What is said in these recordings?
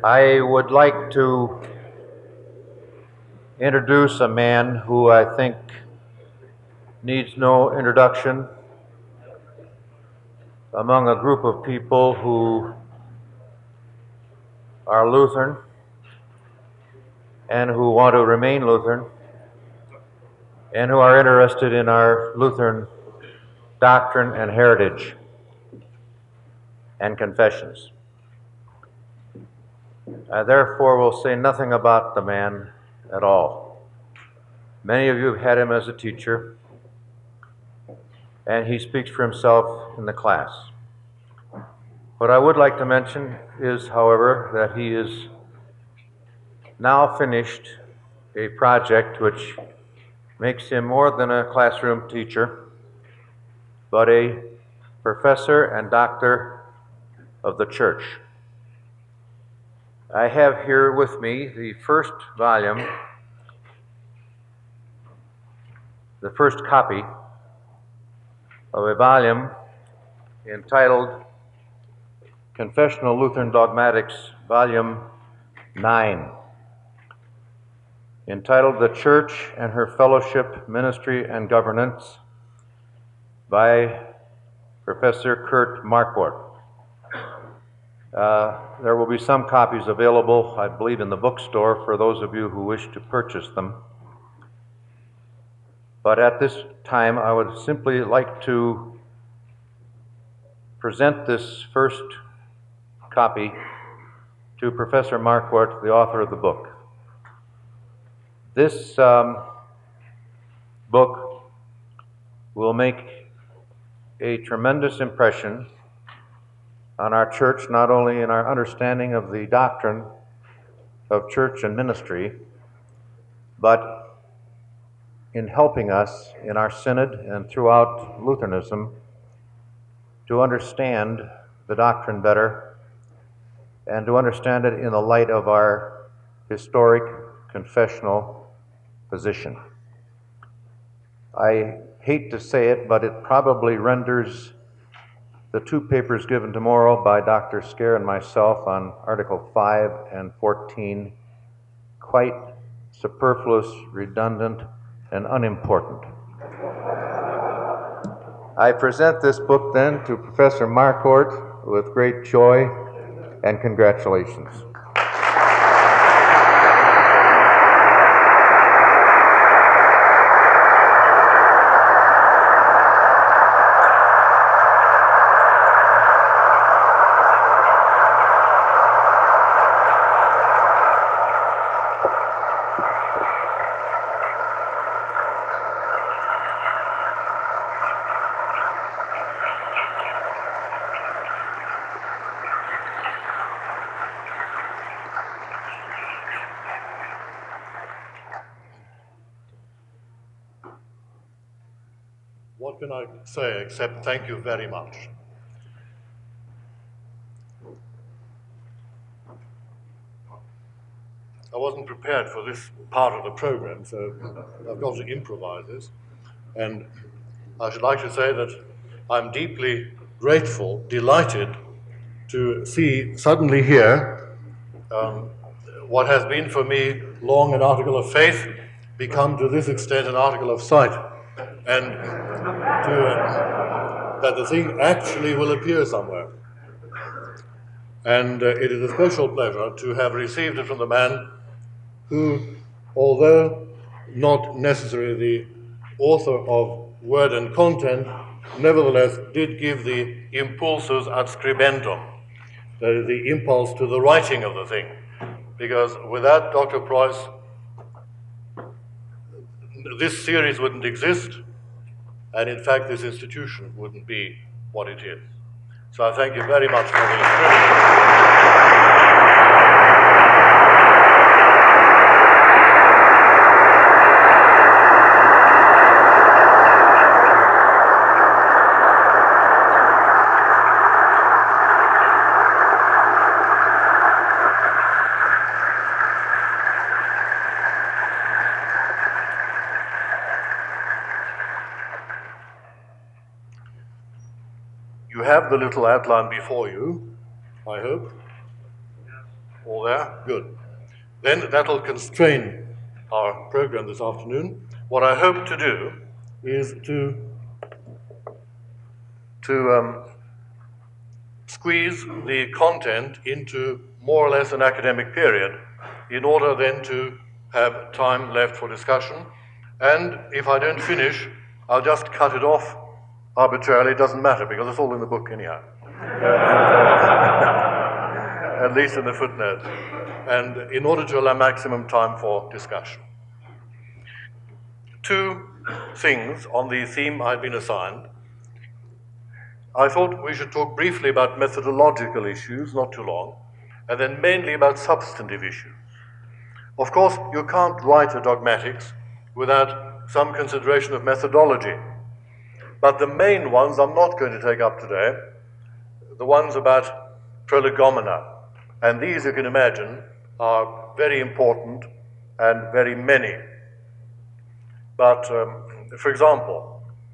I would like to introduce a man who I think needs no introduction among a group of people who are Lutheran and who want to remain Lutheran and who are interested in our Lutheran doctrine and heritage and confessions. I therefore will say nothing about the man at all. Many of you have had him as a teacher, and he speaks for himself in the class. What I would like to mention is, however, that he is now finished a project which makes him more than a classroom teacher, but a professor and doctor of the church. I have here with me the first volume, the first copy of a volume entitled Confessional Lutheran Dogmatics, Volume 9, entitled The Church and Her Fellowship, Ministry, and Governance by Professor Kurt Marquardt. There will be some copies available, I believe, in the bookstore for those of you who wish to purchase them. But at this time, I would simply like to present this first copy to Professor Marquardt, the author of the book. This book will make a tremendous impression on our church, not only in our understanding of the doctrine of church and ministry, but in helping us in our synod and throughout Lutheranism to understand the doctrine better and to understand it in the light of our historic confessional position. I hate to say it, but it probably renders the two papers given tomorrow by Dr. Scare and myself on Article 5 and 14 quite superfluous, redundant, and unimportant. I present this book then to Professor Marquardt with great joy and congratulations. What can I say except thank you very much? I wasn't prepared for this part of the program, so I've got to improvise this. And I should like to say that I'm deeply grateful, delighted to see suddenly here what has been for me long an article of faith become to this extent an article of sight. And that the thing actually will appear somewhere. And it is a special pleasure to have received it from the man who, although not necessarily the author of word and content, nevertheless did give the impulsus ad scribendum, the impulse to the writing of the thing. Because without Dr. Preuss, this series wouldn't exist, and in fact this institution wouldn't be what it is. So I thank you very much for the privilege. You have the little outline before you, I hope. All there? Good. Then that'll constrain our program this afternoon. What I hope to do is to squeeze the content into more or less an academic period in order then to have time left for discussion. And if I don't finish, I'll just cut it off arbitrarily. It doesn't matter because it's all in the book anyhow. At least in the footnotes. And in order to allow maximum time for discussion. Two things on the theme I'd been assigned. I thought we should talk briefly about methodological issues, not too long, and then mainly about substantive issues. Of course, you can't write a dogmatics without some consideration of methodology. But the main ones I'm not going to take up today, the ones about prolegomena. And these, you can imagine, are very important and very many. But, for example,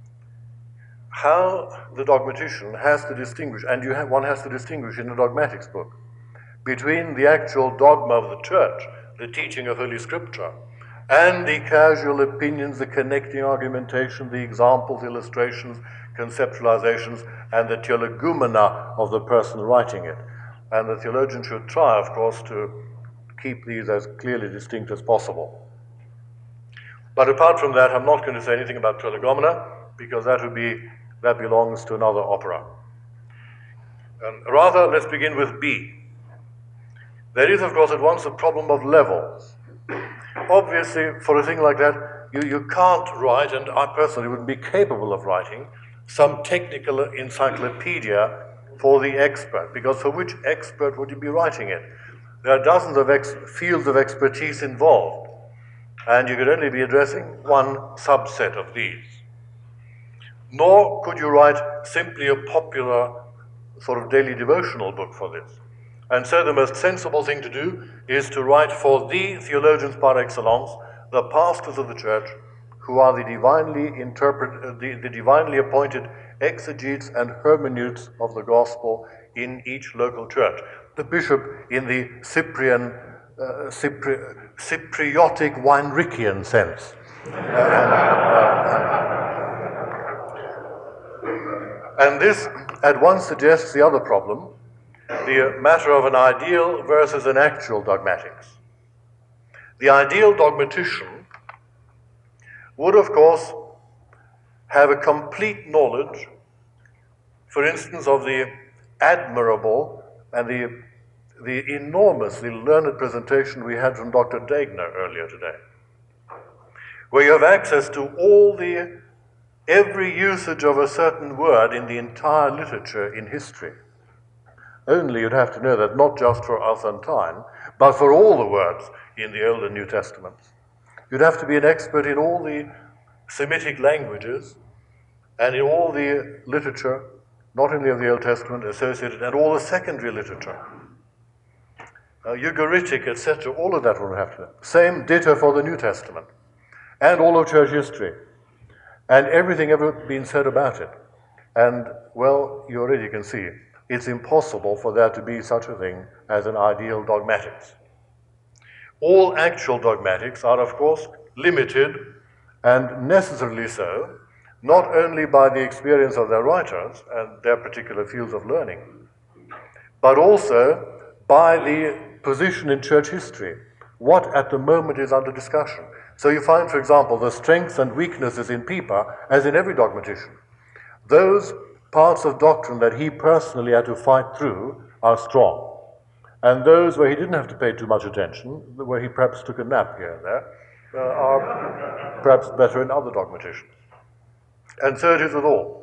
how the dogmatician has to distinguish, and one has to distinguish in a dogmatics book, between the actual dogma of the church, the teaching of Holy Scripture, and the casual opinions, the connecting argumentation, the examples, illustrations, conceptualizations, and the theologumena of the person writing it. And the theologian should try, of course, to keep these as clearly distinct as possible. But apart from that, I'm not going to say anything about prolegomena, because that belongs to another opera. Rather, let's begin with B. There is, of course, at once a problem of levels. Obviously, for a thing like that, you can't write, and I personally wouldn't be capable of writing, some technical encyclopedia for the expert, because for which expert would you be writing it? There are dozens of fields of expertise involved, and you could only be addressing one subset of these. Nor could you write simply a popular sort of daily devotional book for this. And so the most sensible thing to do is to write for the theologians par excellence, the pastors of the church, who are the divinely appointed exegetes and hermeneutes of the gospel in each local church. The bishop in the Cypriotic Weinrickian sense. And this at once suggests the other problem, the matter of an ideal versus an actual dogmatics. The ideal dogmatician would, of course, have a complete knowledge, for instance, of the admirable and the enormously learned presentation we had from Dr. Degner earlier today, where you have access to every usage of a certain word in the entire literature in history. Only you'd have to know that not just for Alphantine, but for all the words in the Old and New Testaments. You'd have to be an expert in all the Semitic languages and in all the literature, not only of the Old Testament, associated, and all the secondary literature. Ugaritic, etc., all of that one would have to know. Same ditto for the New Testament, and all of church history, and everything ever been said about it. And, well, you already can see, it's impossible for there to be such a thing as an ideal dogmatics. All actual dogmatics are, of course, limited, and necessarily so, not only by the experience of their writers and their particular fields of learning, but also by the position in church history, what at the moment is under discussion. So you find, for example, the strengths and weaknesses in Pippa, as in every dogmatician. Those parts of doctrine that he personally had to fight through are strong. And those where he didn't have to pay too much attention, where he perhaps took a nap here and there, are perhaps better in other dogmaticians. And so it is with all.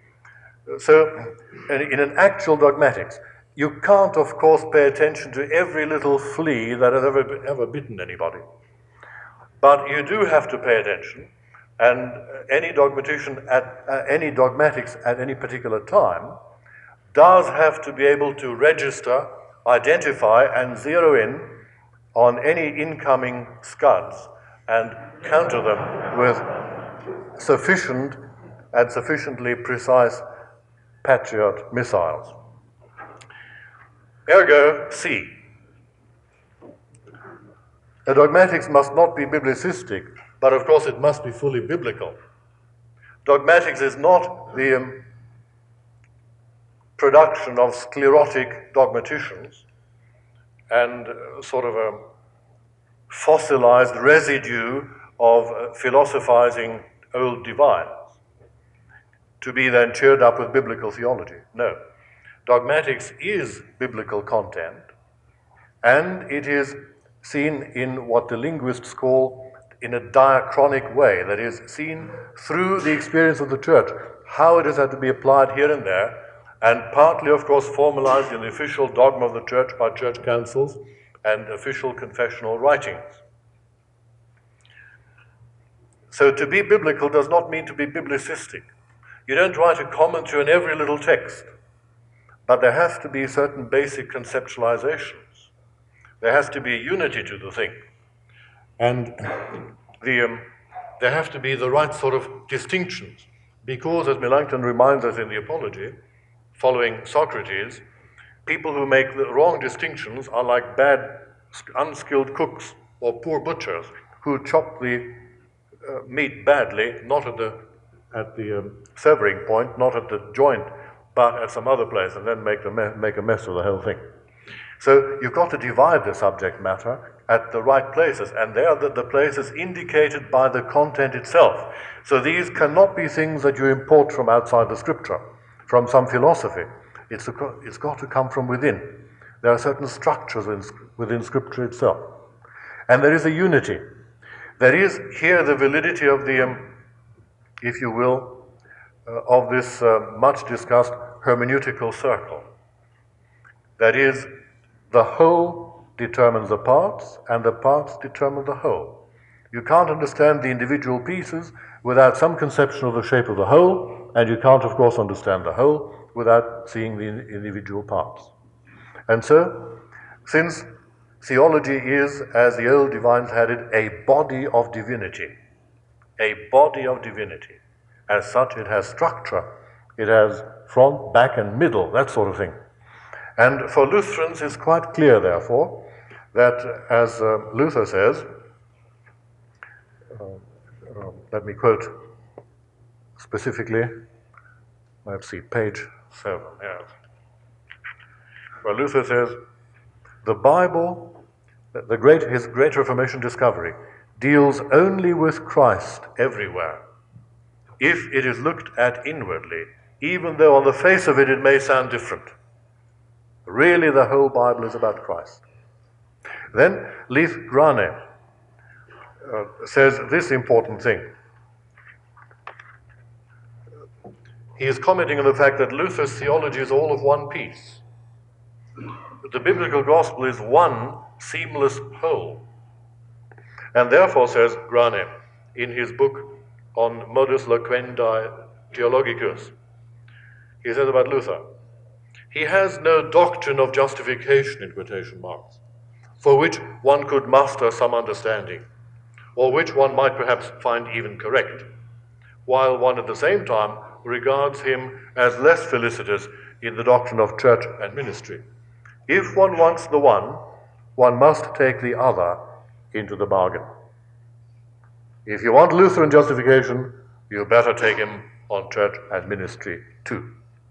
So in an actual dogmatics, you can't, of course, pay attention to every little flea that has ever bitten anybody. But you do have to pay attention, and any dogmatician any dogmatics at any particular time does have to be able to register, identify, and zero in on any incoming scuds and counter them with sufficient and sufficiently precise Patriot missiles. Ergo, C. A dogmatics must not be biblicistic, but of course it must be fully biblical. Dogmatics is not the production of sclerotic dogmaticians and sort of a fossilized residue of philosophizing old divines to be then cheered up with biblical theology. No. Dogmatics is biblical content, and it is seen in what the linguists call in a diachronic way, that is, seen through the experience of the church, how it has had to be applied here and there, and partly, of course, formalized in the official dogma of the church by church councils and official confessional writings. So to be biblical does not mean to be biblicistic. You don't write a commentary on every little text, but there has to be certain basic conceptualizations. There has to be a unity to the thing. And there have to be the right sort of distinctions. Because, as Melanchthon reminds us in the Apology, following Socrates, people who make the wrong distinctions are like bad, unskilled cooks or poor butchers who chop the meat badly, not at the severing point, not at the joint, but at some other place, and then make a mess of the whole thing. So you've got to divide the subject matter at the right places, and they are the places indicated by the content itself. So these cannot be things that you import from outside the scripture, from some philosophy. It's got to come from within. There are certain structures within scripture itself. And there is a unity. There is here the validity of the, if you will, of this much discussed hermeneutical circle. That is, the whole determines the parts, and the parts determine the whole. You can't understand the individual pieces without some conception of the shape of the whole, and you can't, of course, understand the whole without seeing the individual parts. And so, since theology is, as the old divines had it, a body of divinity, as such it has structure, it has front, back, and middle, that sort of thing. And for Lutherans it's quite clear, therefore, that as Luther says, let me quote specifically, let's see, page 7, yes. Where Luther says, the Bible, his great Reformation discovery, deals only with Christ everywhere, if it is looked at inwardly, even though on the face of it may sound different. Really, the whole Bible is about Christ. Then Leith Grane says this important thing. He is commenting on the fact that Luther's theology is all of one piece. The biblical gospel is one seamless whole. And therefore, says Grane, in his book on Modus Loquendi Theologicus, he says about Luther, he has no doctrine of justification, in quotation marks, for which one could muster some understanding, or which one might perhaps find even correct, while one at the same time regards him as less felicitous in the doctrine of church and ministry. If one wants the one must take the other into the bargain. If you want Lutheran justification, you better take him on church and ministry too.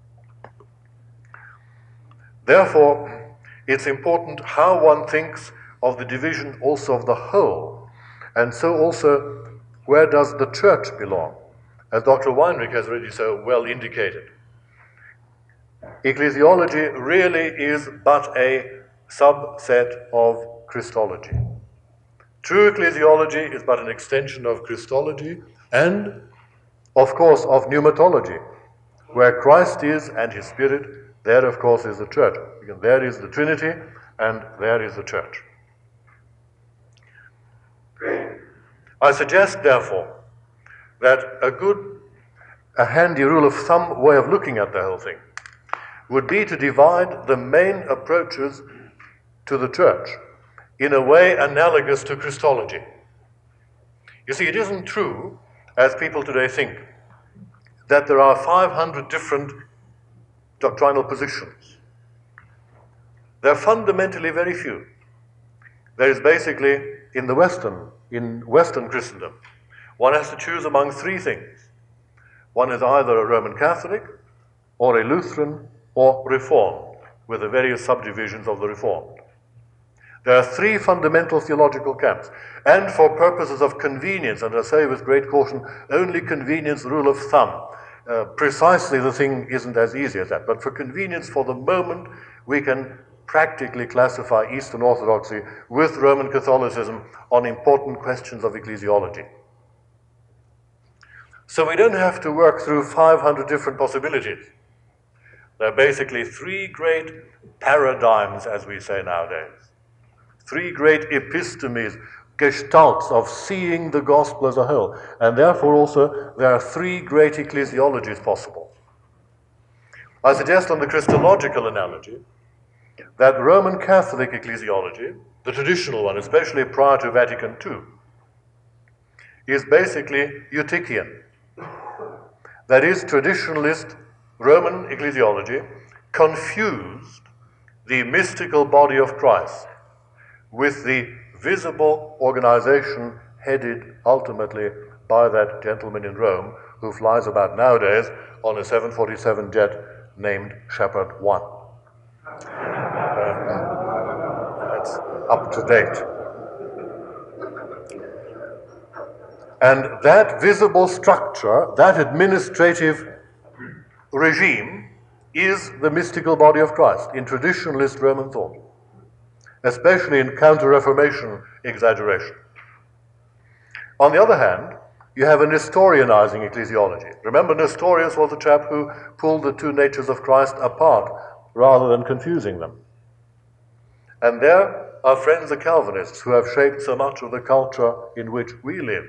Therefore, it's important how one thinks of the division also of the whole, and so also where does the church belong, as Dr. Weinrich has already so well indicated. Ecclesiology really is but a subset of Christology. True ecclesiology is but an extension of Christology and, of course, of pneumatology. Where Christ is and his Spirit, there, of course, is the church. Because there is the Trinity and there is the church. I suggest, therefore, that a handy rule of thumb way of looking at the whole thing would be to divide the main approaches to the church in a way analogous to Christology. You see, it isn't true, as people today think, that there are 500 different doctrinal positions. There are fundamentally very few. There is basically in Western Christendom, one has to choose among three things. One is either a Roman Catholic, or a Lutheran, or Reformed, with the various subdivisions of the Reformed. There are three fundamental theological camps, and for purposes of convenience, and I say with great caution, only convenience, rule of thumb. Precisely the thing isn't as easy as that, but for convenience for the moment, we can practically classify Eastern Orthodoxy with Roman Catholicism on important questions of ecclesiology. So we don't have to work through 500 different possibilities. There are basically three great paradigms, as we say nowadays. Three great epistemes, gestalts of seeing the gospel as a whole. And therefore also there are three great ecclesiologies possible. I suggest on the Christological analogy that Roman Catholic ecclesiology, the traditional one, especially prior to Vatican II, is basically Eutychian. That is, traditionalist Roman ecclesiology confused the mystical body of Christ with the visible organization headed ultimately by that gentleman in Rome who flies about nowadays on a 747 jet named Shepherd 1. That's up to date. And that visible structure, that administrative regime, is the mystical body of Christ in traditionalist Roman thought, especially in Counter-Reformation exaggeration. On the other hand, you have a Nestorianizing ecclesiology. Remember, Nestorius was the chap who pulled the two natures of Christ apart rather than confusing them. And there are friends the Calvinists who have shaped so much of the culture in which we live.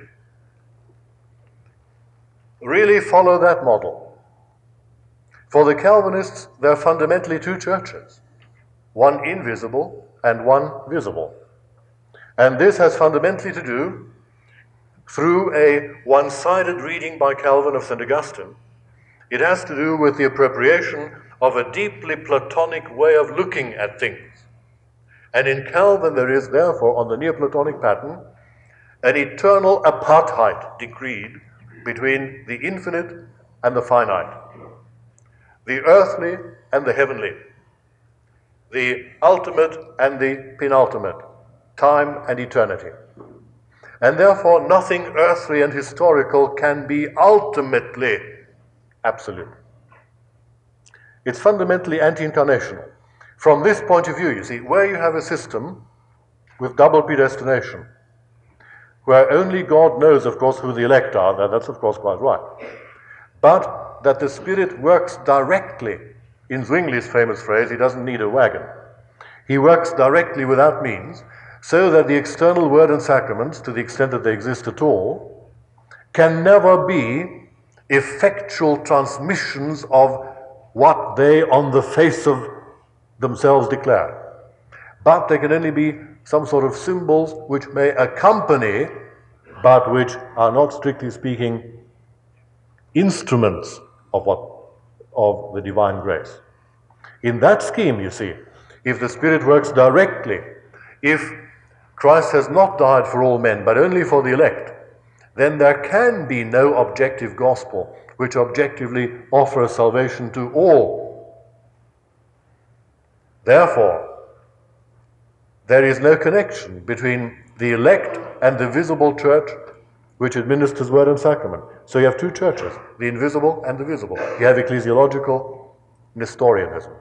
Really follow that model. For the Calvinists, there are fundamentally two churches, one invisible and one visible. And this has fundamentally to do, through a one-sided reading by Calvin of St. Augustine, it has to do with the appropriation of a deeply Platonic way of looking at things. And in Calvin there is therefore, on the Neoplatonic pattern, an eternal apartheid decreed between the infinite and the finite, the earthly and the heavenly, the ultimate and the penultimate, time and eternity. And therefore nothing earthly and historical can be ultimately absolute. It's fundamentally anti-incarnational. From this point of view, you see, where you have a system with double predestination, where only God knows, of course, who the elect are, that's of course quite right. But that the Spirit works directly, in Zwingli's famous phrase, he doesn't need a wagon. He works directly without means, so that the external word and sacraments, to the extent that they exist at all, can never be effectual transmissions of what they on the face of themselves declare. But they can only be some sort of symbols which may accompany, but which are not, strictly speaking, instruments of the divine grace. In that scheme, you see, if the Spirit works directly, if Christ has not died for all men, but only for the elect, then there can be no objective gospel which objectively offers salvation to all. Therefore, there is no connection between the elect and the visible church which administers word and sacrament. So you have two churches, the invisible and the visible. You have ecclesiological Nestorianism.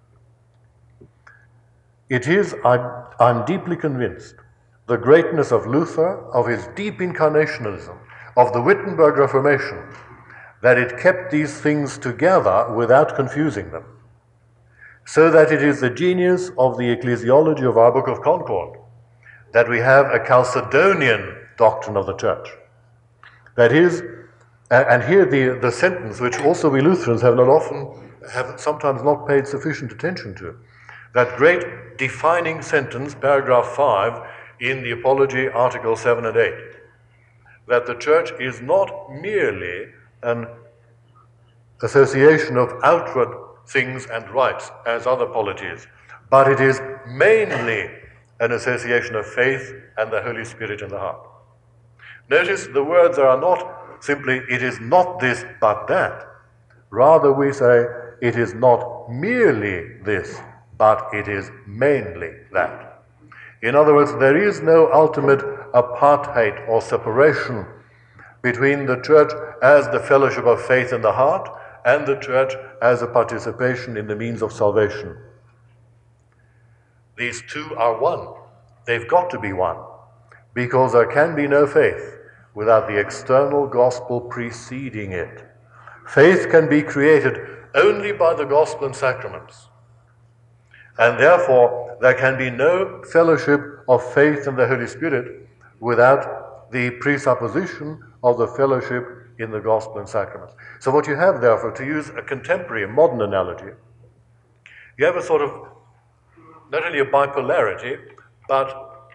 It is, I'm deeply convinced, the greatness of Luther, of his deep incarnationalism, of the Wittenberg Reformation, that it kept these things together without confusing them. So that it is the genius of the ecclesiology of our Book of Concord that we have a Chalcedonian doctrine of the Church. That is, and here the sentence, which also we Lutherans have sometimes not paid sufficient attention to, that great defining sentence, paragraph 5, in the Apology, Articles 7 and 8, that the Church is not merely an association of outward things and rites, as other polities, but it is mainly an association of faith and the Holy Spirit in the heart. Notice the words are not simply, it is not this but that. Rather we say, it is not merely this, but it is mainly that. In other words, there is no ultimate apartheid or separation between the church as the fellowship of faith in the heart and the church as a participation in the means of salvation. These two are one. They've got to be one, because there can be no faith without the external gospel preceding it. Faith can be created only by the gospel and sacraments. And therefore, there can be no fellowship of faith in the Holy Spirit without the presupposition of the fellowship in the gospel and sacraments. So what you have, therefore, to use a contemporary, modern analogy, you have a sort of, not only a bipolarity, but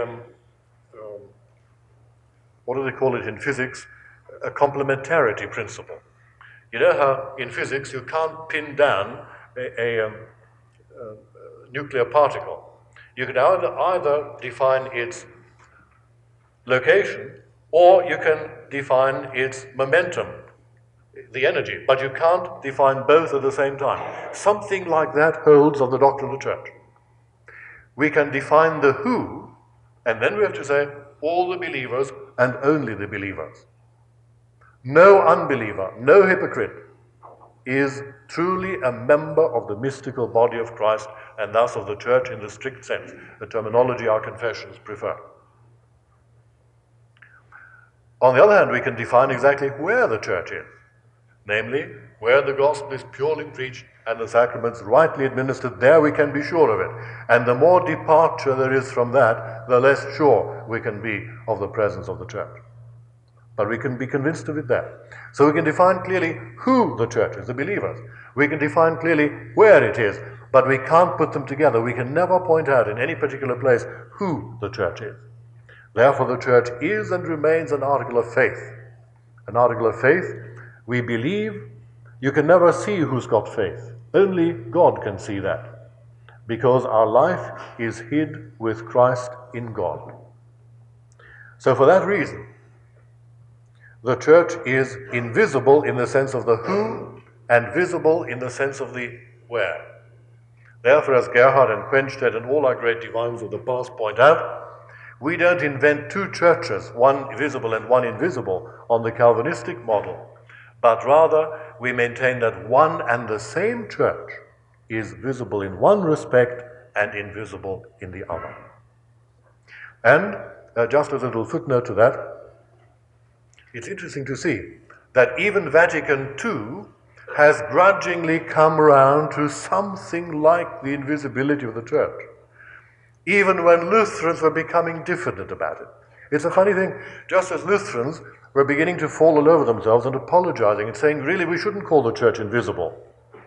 what do they call it in physics? A complementarity principle. You know how in physics you can't pin down a nuclear particle. You can either define its location or you can define its momentum, the energy, but you can't define both at the same time. Something like that holds of the doctrine of the church. We can define the who, and then we have to say all the believers and only the believers. No unbeliever, no hypocrite is truly a member of the mystical body of Christ and thus of the church in the strict sense, the terminology our confessions prefer. On the other hand, we can define exactly where the church is, namely, where the gospel is purely preached and the sacraments rightly administered. There we can be sure of it. And the more departure there is from that, the less sure we can be of the presence of the church. But we can be convinced of it there. So we can define clearly who the church is, the believers. We can define clearly where it is, but we can't put them together. We can never point out in any particular place who the church is. Therefore, the church is and remains an article of faith. An article of faith, we believe. You can never see who's got faith. Only God can see that, because our life is hid with Christ in God. So for that reason, the church is invisible in the sense of the who and visible in the sense of the where. Therefore, as Gerhard and Quenstedt and all our great divines of the past point out, we don't invent two churches, one visible and one invisible, on the Calvinistic model, but rather we maintain that one and the same church is visible in one respect and invisible in the other. And just as a little footnote to that, it's interesting to see that even Vatican II has grudgingly come round to something like the invisibility of the church, even when Lutherans were becoming diffident about it. It's a funny thing, just as Lutherans were beginning to fall all over themselves and apologizing and saying, really, we shouldn't call the church invisible.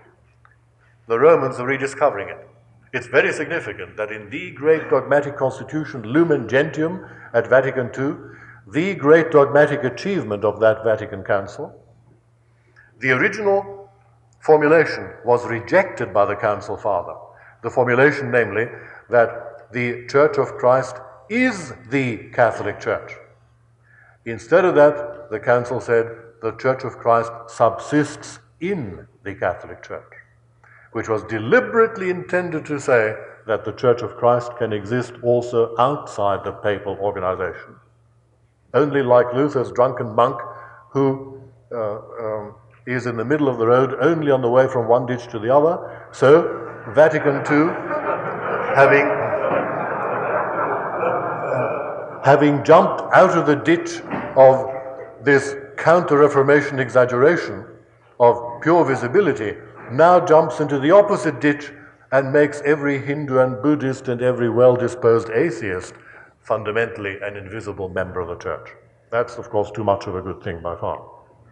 The Romans are rediscovering it. It's very significant that in the great dogmatic constitution, Lumen Gentium, at Vatican II, the great dogmatic achievement of that Vatican Council, the original formulation was rejected by the Council Father. The formulation, namely, that the Church of Christ is the Catholic Church. Instead of that, the Council said the Church of Christ subsists in the Catholic Church, which was deliberately intended to say that the Church of Christ can exist also outside the papal organization. Only like Luther's drunken monk who is in the middle of the road, only on the way from one ditch to the other. So, Vatican II, having jumped out of the ditch of this counter-Reformation exaggeration of pure visibility, now jumps into the opposite ditch and makes every Hindu and Buddhist and every well-disposed atheist fundamentally an invisible member of the church. That's, of course, too much of a good thing by far.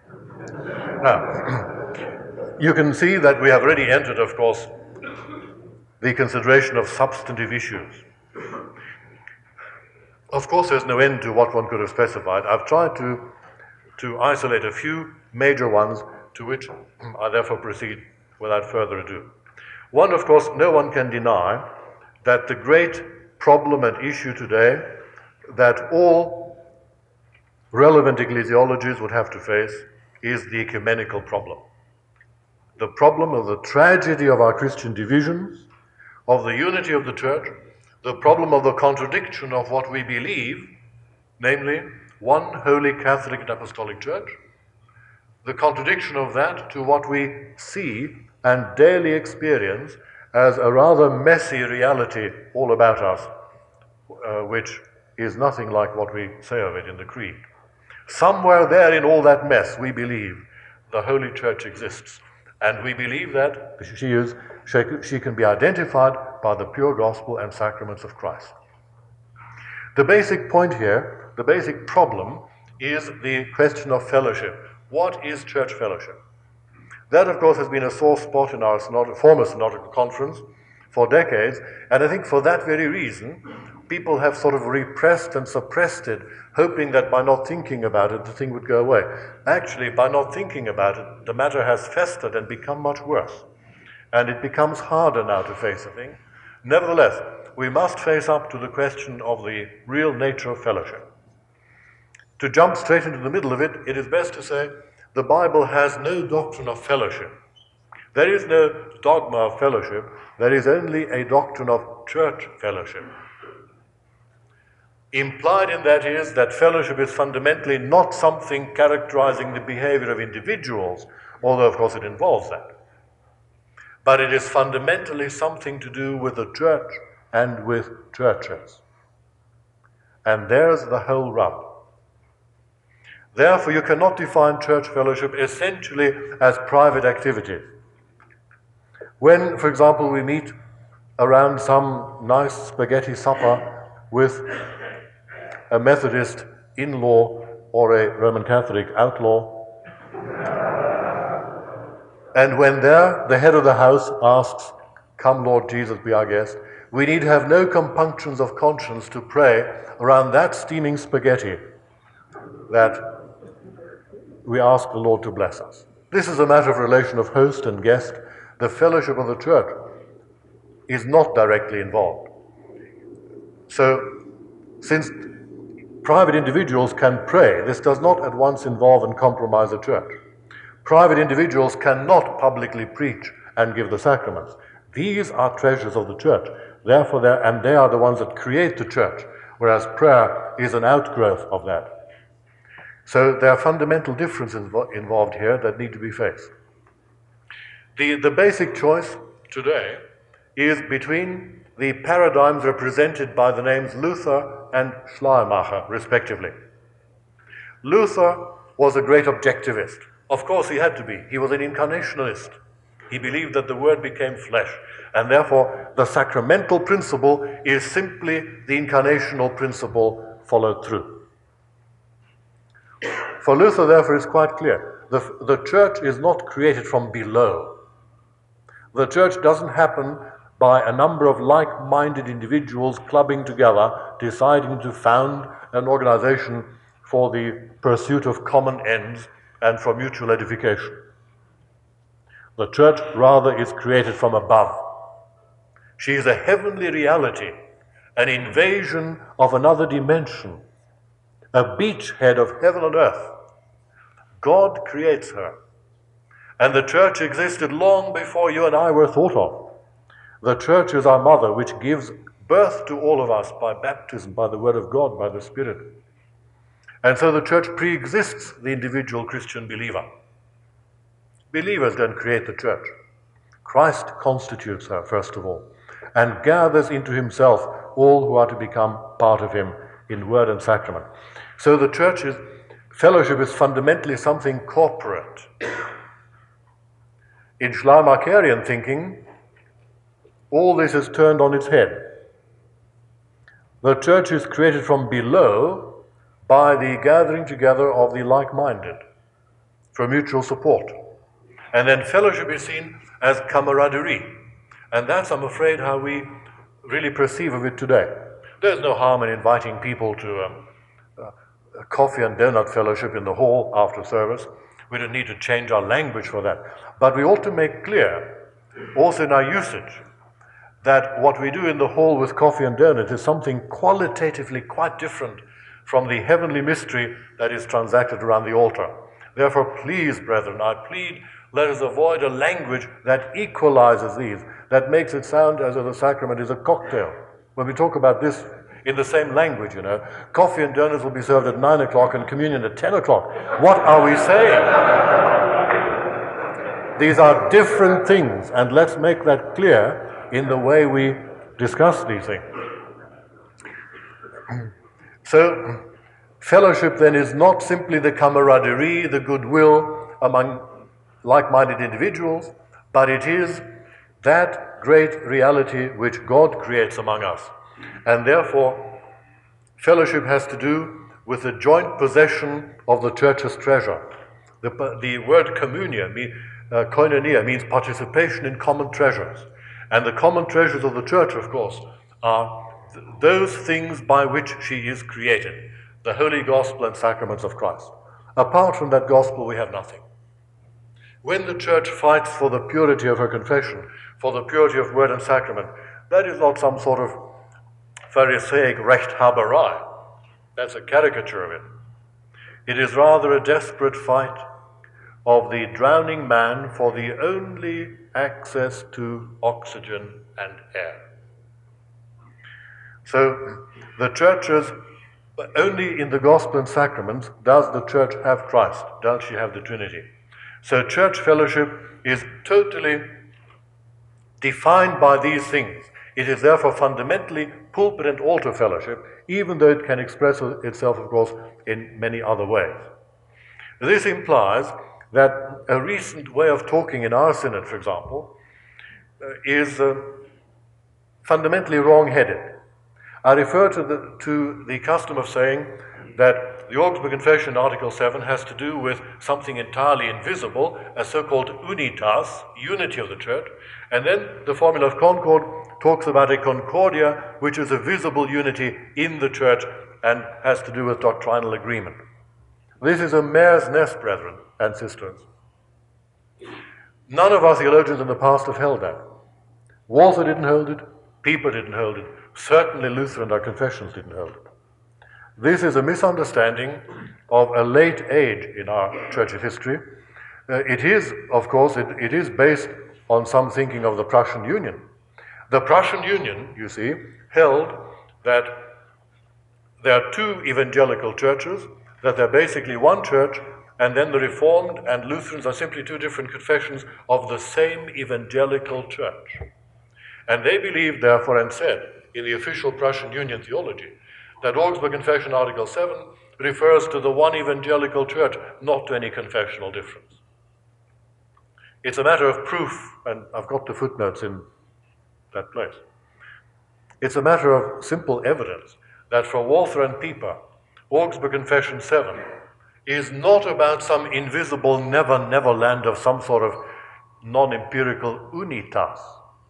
Now, you can see that we have already entered, of course, the consideration of substantive issues. Of course, there's no end to what one could have specified. I've tried to isolate a few major ones, to which I therefore proceed without further ado. One, of course, no one can deny that the great problem and issue today that all relevant ecclesiologies would have to face is the ecumenical problem. The problem of the tragedy of our Christian divisions, of the unity of the church, the problem of the contradiction of what we believe, namely one holy Catholic and Apostolic Church, the contradiction of that to what we see and daily experience as a rather messy reality all about us, which is nothing like what we say of it in the Creed. Somewhere there in all that mess, we believe the Holy Church exists, and we believe that she can be identified by the pure gospel and sacraments of Christ. The basic point here, the basic problem, is the question of fellowship. What is church fellowship? That, of course, has been a sore spot in our former synodical conference for decades, and I think for that very reason, people have sort of repressed and suppressed it, hoping that by not thinking about it, the thing would go away. Actually, by not thinking about it, the matter has festered and become much worse, and it becomes harder now to face the thing. Nevertheless, we must face up to the question of the real nature of fellowship. To jump straight into the middle of it, it is best to say the Bible has no doctrine of fellowship. There is no dogma of fellowship. There is only a doctrine of church fellowship. Implied in that is that fellowship is fundamentally not something characterizing the behavior of individuals, although of course it involves that. But it is fundamentally something to do with the church and with churches. And there's the whole rub. Therefore, you cannot define church fellowship essentially as private activity. When, for example, we meet around some nice spaghetti supper with a Methodist in-law or a Roman Catholic outlaw, and when there the head of the house asks, "Come, Lord Jesus, be our guest," we need have no compunctions of conscience to pray around that steaming spaghetti that we ask the Lord to bless us. This is a matter of relation of host and guest. The fellowship of the church is not directly involved. So, since private individuals can pray, this does not at once involve and compromise the church. Private individuals cannot publicly preach and give the sacraments. These are treasures of the church. Therefore, they are the ones that create the church, whereas prayer is an outgrowth of that. So there are fundamental differences involved here that need to be faced. The basic choice today is between the paradigms represented by the names Luther and Schleiermacher, respectively. Luther was a great objectivist. Of course he had to be. He was an incarnationalist. He believed that the Word became flesh, and therefore the sacramental principle is simply the incarnational principle followed through. For Luther, therefore, it's quite clear. The church is not created from below. The church doesn't happen by a number of like-minded individuals clubbing together, deciding to found an organization for the pursuit of common ends and for mutual edification. The church, rather, is created from above. She is a heavenly reality, an invasion of another dimension, a beachhead of heaven and earth. God creates her. And the church existed long before you and I were thought of. The church is our mother, which gives birth to all of us by baptism, by the word of God, by the Spirit. And so the church pre-exists the individual Christian believer. Believers don't create the church. Christ constitutes her, first of all, and gathers into himself all who are to become part of him in word and sacrament. So the church's fellowship is fundamentally something corporate. In Schleiermacherian thinking, all this is turned on its head. The church is created from below by the gathering together of the like-minded for mutual support. And then fellowship is seen as camaraderie. And that's, I'm afraid, how we really perceive of it today. There's no harm in inviting people to a coffee and donut fellowship in the hall after service. We don't need to change our language for that. But we ought to make clear, also in our usage, that what we do in the hall with coffee and donuts is something qualitatively quite different from the heavenly mystery that is transacted around the altar. Therefore, please, brethren, I plead, let us avoid a language that equalizes these, that makes it sound as though the sacrament is a cocktail. When we talk about this in the same language, coffee and donuts will be served at 9 o'clock and communion at 10 o'clock. What are we saying? These are different things, and let's make that clear in the way we discuss these things. So, fellowship then is not simply the camaraderie, the goodwill among like-minded individuals, but it is that great reality which God creates among us. And therefore, fellowship has to do with the joint possession of the church's treasure. The word koinonia means participation in common treasures. And the common treasures of the church, of course, are those things by which she is created, the holy gospel and sacraments of Christ. Apart from that gospel, we have nothing. When the church fights for the purity of her confession, for the purity of word and sacrament, that is not some sort of Pharisaic Rechthaberei. That's a caricature of it. It is rather a desperate fight of the drowning man for the only access to oxygen and air. So, the churches, only in the gospel and sacraments does the church have Christ, does she have the Trinity. So church fellowship is totally defined by these things. It is therefore fundamentally pulpit and altar fellowship, even though it can express itself, of course, in many other ways. This implies that a recent way of talking in our synod, for example, is fundamentally wrong-headed. I refer to the custom of saying that the Augsburg Confession, Article 7, has to do with something entirely invisible, a so-called unitas, unity of the church, and then the Formula of Concord talks about a concordia, which is a visible unity in the church and has to do with doctrinal agreement. This is a mare's nest, brethren and sisters. None of our theologians in the past have held that. Walther didn't hold it, Pieper didn't hold it, certainly Luther and our confessions didn't hold it. This is a misunderstanding of a late age in our church's history. It is, of course, it is based on some thinking of the Prussian Union. The Prussian Union, you see, held that there are two evangelical churches, that they're basically one church, and then the Reformed and Lutherans are simply two different confessions of the same evangelical church. And they believed, therefore, and said, in the official Prussian Union theology, that Augsburg Confession, Article 7, refers to the one evangelical church, not to any confessional difference. It's a matter of proof, and I've got the footnotes in that place. It's a matter of simple evidence that for Walther and Pieper, Augsburg Confession 7 is not about some invisible never land of some sort of non-empirical unitas.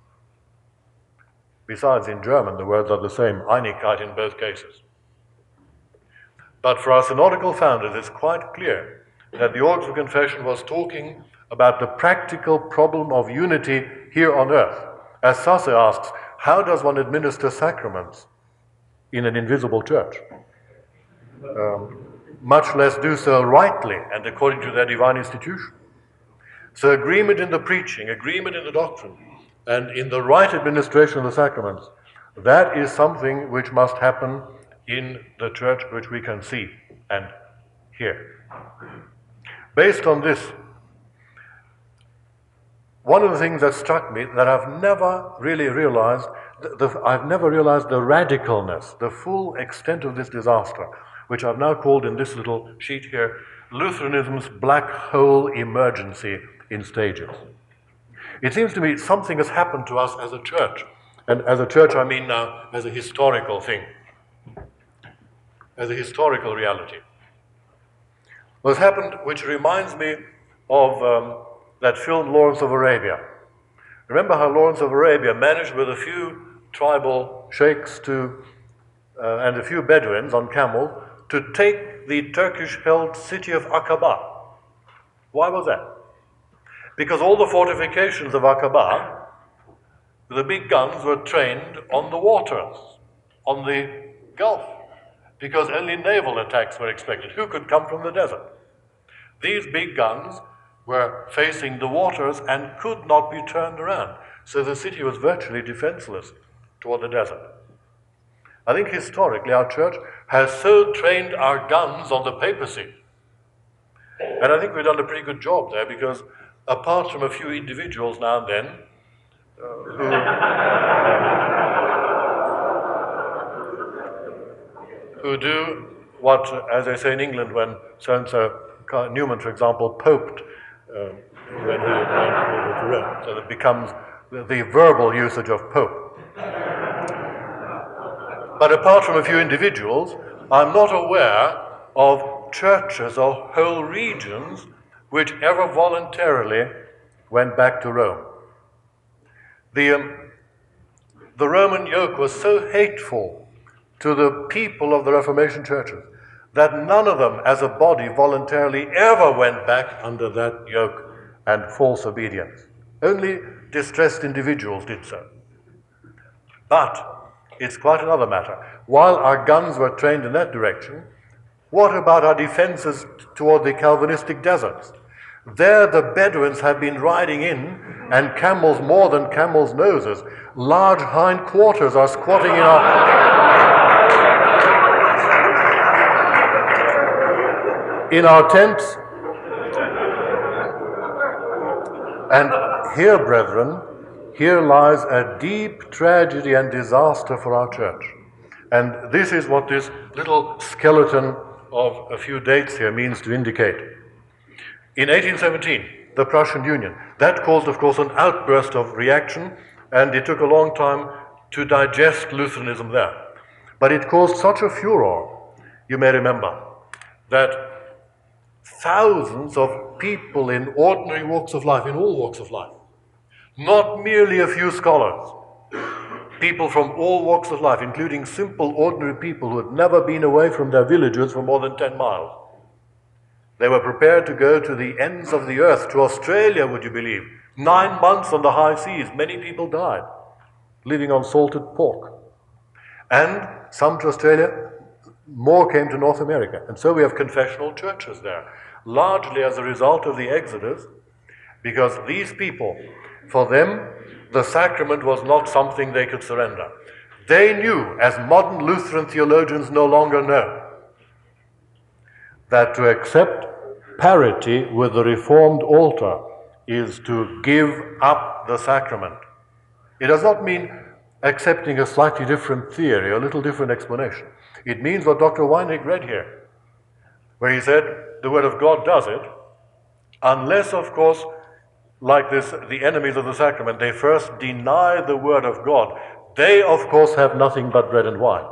Besides, in German, the words are the same, Einigkeit in both cases. But for our synodical founders, it's quite clear that the Augsburg Confession was talking about the practical problem of unity here on earth. As Sasse asks, how does one administer sacraments in an invisible church? Much less do so rightly and according to their divine institution. So agreement in the preaching, agreement in the doctrine, and in the right administration of the sacraments, that is something which must happen in the church which we can see and hear. Based on this, one of the things that struck me that I've never really realized, I've never realized the radicalness, the full extent of this disaster, which I've now called in this little sheet here, Lutheranism's black hole emergency in stages. It seems to me something has happened to us as a church. And as a church, I mean now as a historical thing, as a historical reality. What's happened, which reminds me of that film Lawrence of Arabia. Remember how Lawrence of Arabia managed with a few tribal sheikhs and a few Bedouins on camels to take the Turkish-held city of Aqaba. Why was that? Because all the fortifications of Aqaba the big guns were trained on the waters, on the Gulf, because only naval attacks were expected. Who could come from the desert? These big guns were facing the waters and could not be turned around. So the city was virtually defenseless toward the desert. I think historically our church has so trained our guns on the papacy. And I think we've done a pretty good job there, because apart from a few individuals now and then who do what, as they say in England, when so-and-so, Newman, for example, poped when he went over to Rome. So it becomes the verbal usage of pope. But apart from a few individuals, I'm not aware of churches or whole regions which ever voluntarily went back to Rome. The Roman yoke was so hateful to the people of the Reformation churches that none of them as a body voluntarily ever went back under that yoke and false obedience. Only distressed individuals did so. But it's quite another matter. While our guns were trained in that direction, what about our defenses toward the Calvinistic deserts? There the Bedouins have been riding in, and camels more than camels' noses. Large hind quarters are squatting in our tents. And here, brethren, here lies a deep tragedy and disaster for our church. And this is what this little skeleton of a few dates here means to indicate. In 1817, the Prussian Union, that caused, of course, an outburst of reaction, and it took a long time to digest Lutheranism there. But it caused such a furor, you may remember, that thousands of people in ordinary walks of life, in all walks of life, not merely a few scholars, people from all walks of life, including simple, ordinary people who had never been away from their villages for more than 10 miles. They were prepared to go to the ends of the earth, to Australia, would you believe? 9 months on the high seas. Many people died, living on salted pork. And some to Australia, more came to North America. And so we have confessional churches there, largely as a result of the Exodus, because these people, for them, the sacrament was not something they could surrender. They knew, as modern Lutheran theologians no longer know, that to accept parity with the Reformed altar is to give up the sacrament. It does not mean accepting a slightly different theory, a little different explanation. It means what Dr. Weinig read here, where he said the Word of God does it, unless, of course, like this, the enemies of the sacrament, they first deny the Word of God. They, of course, have nothing but bread and wine.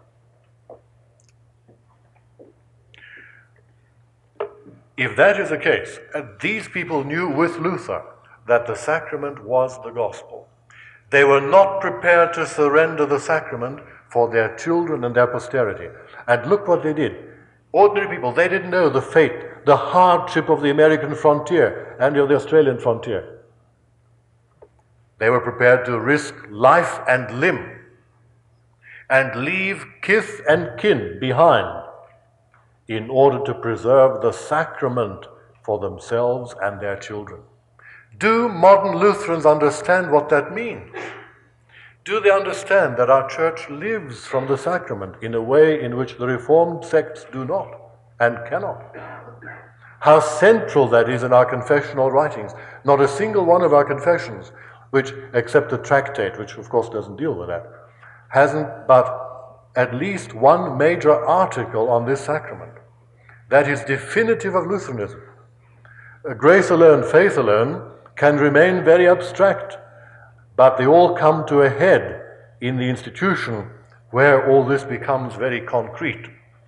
If that is the case, and these people knew with Luther that the sacrament was the gospel, they were not prepared to surrender the sacrament for their children and their posterity. And look what they did. Ordinary people, they didn't know the fate, the hardship of the American frontier and of the Australian frontier. They were prepared to risk life and limb and leave kith and kin behind in order to preserve the sacrament for themselves and their children. Do modern Lutherans understand what that means? Do they understand that our church lives from the sacrament in a way in which the Reformed sects do not and cannot? How central that is in our confessional writings. Not a single one of our confessions, which, except the tractate, which of course doesn't deal with that, hasn't but at least one major article on this sacrament. That is definitive of Lutheranism. Grace alone, faith alone, can remain very abstract, but they all come to a head in the institution where all this becomes very concrete.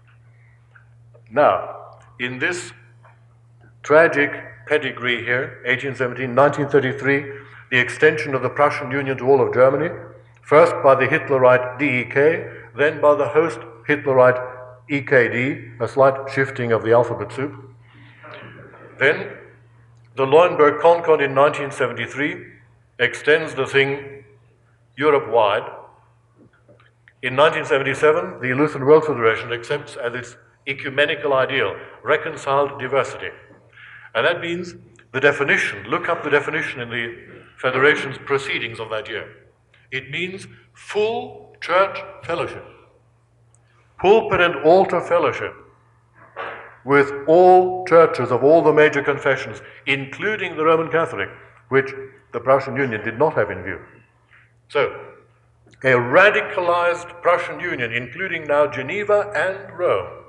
Now, in this tragic pedigree here, 1817, 1933, the extension of the Prussian Union to all of Germany, first by the Hitlerite DEK, then by the host Hitlerite EKD, a slight shifting of the alphabet soup. Then the Lauenburg Concord in 1973 extends the thing Europe-wide. In 1977, the Lutheran World Federation accepts as its ecumenical ideal reconciled diversity. And that means the definition, look up the definition in the Federation's proceedings of that year. It means full church fellowship, pulpit and altar fellowship with all churches of all the major confessions, including the Roman Catholic, which the Prussian Union did not have in view. So, a radicalized Prussian Union, including now Geneva and Rome.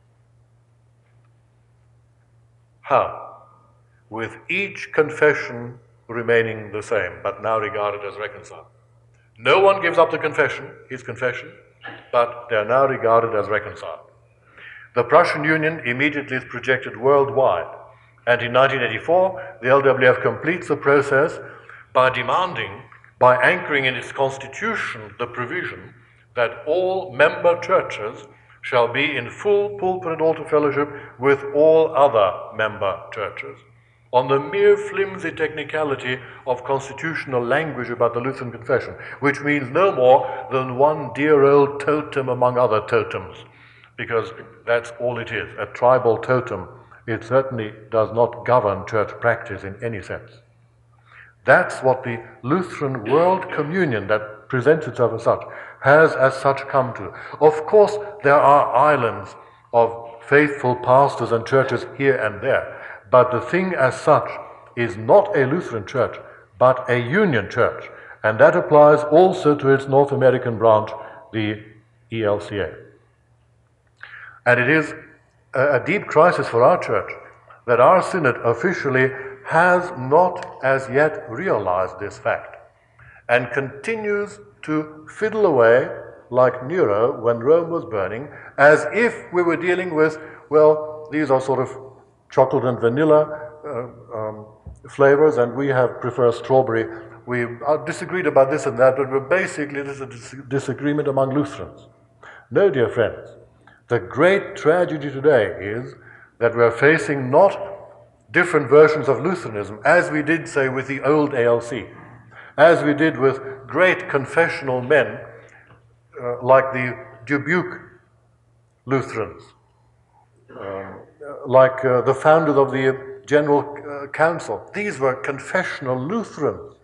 How? With each confession remaining the same, but now regarded as reconciled. No one gives up the confession, his confession, but they are now regarded as reconciled. The Prussian Union immediately is projected worldwide, and in 1984, the LWF completes the process by anchoring in its constitution the provision that all member churches shall be in full pulpit and altar fellowship with all other member churches, on the mere flimsy technicality of constitutional language about the Lutheran confession, which means no more than one dear old totem among other totems, because that's all it is, a tribal totem. It certainly does not govern church practice in any sense. That's what the Lutheran World Communion, that presents itself as such, has as such come to. Of course, there are islands of faithful pastors and churches here and there, but the thing as such is not a Lutheran church, but a union church, and that applies also to its North American branch, the ELCA. And it is a deep crisis for our church that our synod officially has not as yet realized this fact and continues to fiddle away like Nero when Rome was burning, as if we were dealing with, well, these are sort of chocolate and vanilla flavors, and we prefer strawberry. We are disagreed about this and that, but basically this is a disagreement among Lutherans. No, dear friends, the great tragedy today is that we are facing not different versions of Lutheranism, as we did, say, with the old ALC, as we did with great confessional men like the Dubuque Lutherans, like the founders of the General Council. These were confessional Lutherans.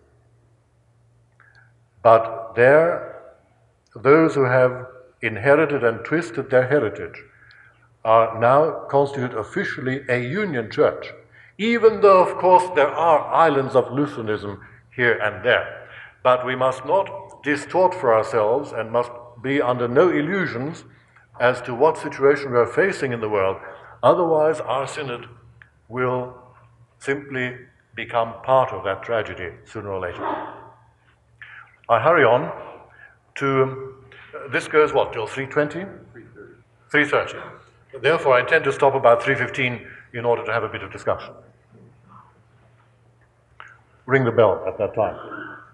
But those who have inherited and twisted their heritage are now constitute officially a union church, even though, of course, there are islands of Lutheranism here and there. But we must not distort for ourselves and must be under no illusions as to what situation we are facing in the world. Otherwise, our synod will simply become part of that tragedy sooner or later. I hurry on to, this goes what, till 3:20? 3:30. Therefore, I intend to stop about 3:15 in order to have a bit of discussion. Ring the bell at that time.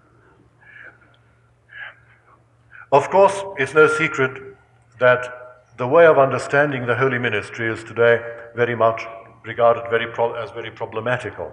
Of course, it's no secret that the way of understanding the holy ministry is today very much regarded as very problematical.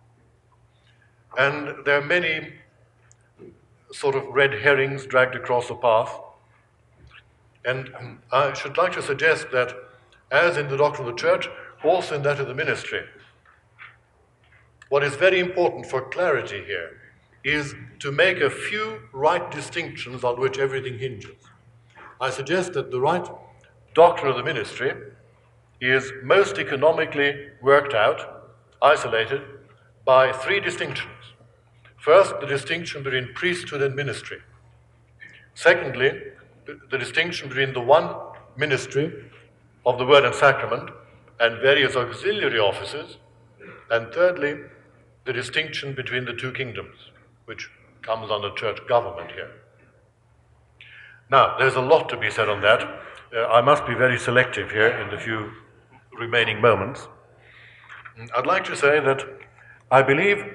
And there are many sort of red herrings dragged across the path. And I should like to suggest that, as in the doctrine of the church, also in that of the ministry, what is very important for clarity here is to make a few right distinctions on which everything hinges. I suggest that the right doctrine of the ministry is most economically worked out, isolated, by three distinctions. First, the distinction between priesthood and ministry. Secondly, the distinction between the one ministry of the word and sacrament and various auxiliary offices. And thirdly, the distinction between the two kingdoms, which comes under church government here. Now, there's a lot to be said on that. I must be very selective here in the few remaining moments. I'd like to say that I believe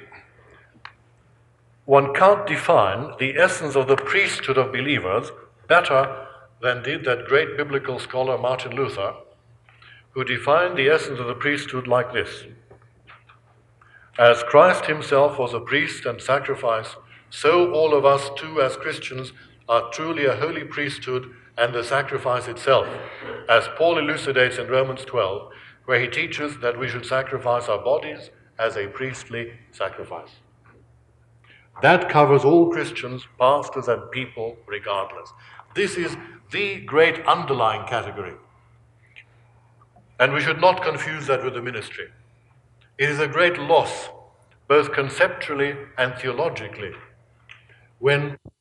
one can't define the essence of the priesthood of believers better than did that great biblical scholar Martin Luther, who defined the essence of the priesthood like this: as Christ himself was a priest and sacrifice so all of us too as Christians are truly a holy priesthood and the sacrifice itself, as Paul elucidates in Romans 12, where he teaches that we should sacrifice our bodies as a priestly sacrifice. That covers all Christians, pastors and people, regardless. This is the great underlying category. And we should not confuse that with the ministry. It is a great loss, both conceptually and theologically, when